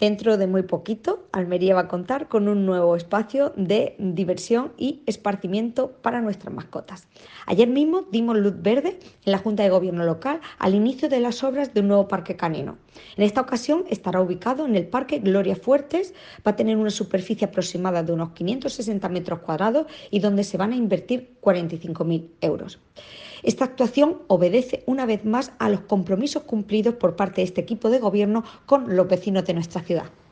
Dentro de muy poquito, Almería va a contar con un nuevo espacio de diversión y esparcimiento para nuestras mascotas. Ayer mismo dimos luz verde en la Junta de Gobierno local al inicio de las obras de un nuevo parque canino. En esta ocasión estará ubicado en el Parque Gloria Fuertes, va a tener una superficie aproximada de unos 560 metros cuadrados y donde se van a invertir 45.000 euros. Esta actuación obedece una vez más a los compromisos cumplidos por parte de este equipo de gobierno con los vecinos de nuestra ciudad.